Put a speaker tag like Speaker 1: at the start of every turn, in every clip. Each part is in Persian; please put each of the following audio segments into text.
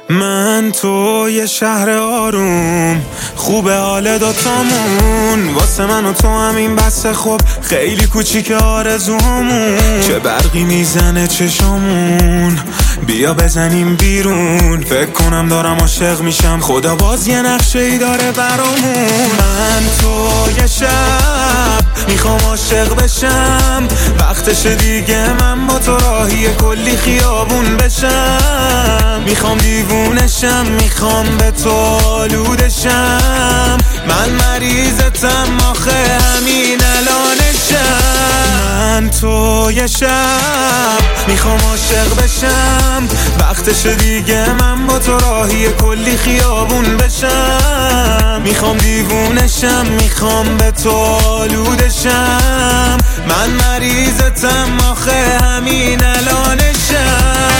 Speaker 1: من تو یه شهر آروم، خوبه حال دوتامون، واسه من و تو همین بسه. خب خیلی کوچیک آرزومون، چه برقی میزنه چشامون، بیا بزنیم بیرون. فکر کنم دارم عاشق میشم، خدا باز یه نقشه ای داره برامون. من تو یه شب میخوام عاشق بشم، وقتش دیگه من با تو راهی کلی خیابون بشم. میخوام دیوونشم، میخوام به تو آلودشم. من مریضتم آخه همین الانشم. من تو یه شب میخوام عاشق بشم، وقتش دیگه من با تو راهی کلی خیابون بشم. میخوام دیوونشم، میخوام به تو آلودشم. من مریضتم آخه همین الانشم.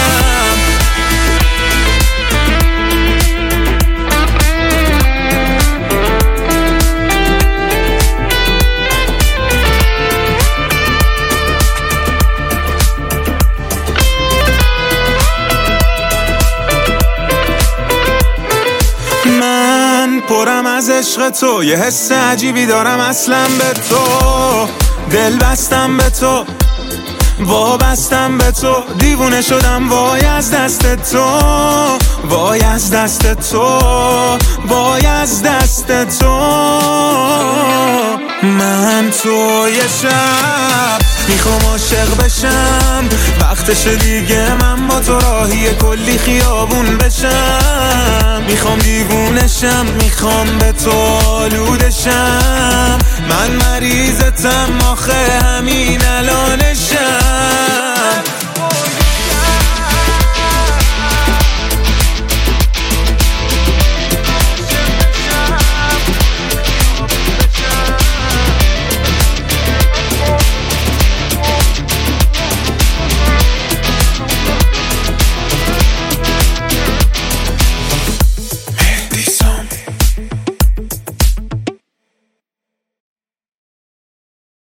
Speaker 1: من پرم از عشق تو، یه حس عجیبی دارم اصلا به تو. دل بستم به تو، وابستم به تو، دیوونه شدم وای از دست تو، وای از دست تو، وای از دست تو. من تو یه شب میخوام عاشق بشم، وقتش دیگه من با تو راهی کلی خیابون بشم. میخوام دیوونشم، میخوام به تو آلودشم. من مریضتم آخه همین الانشم.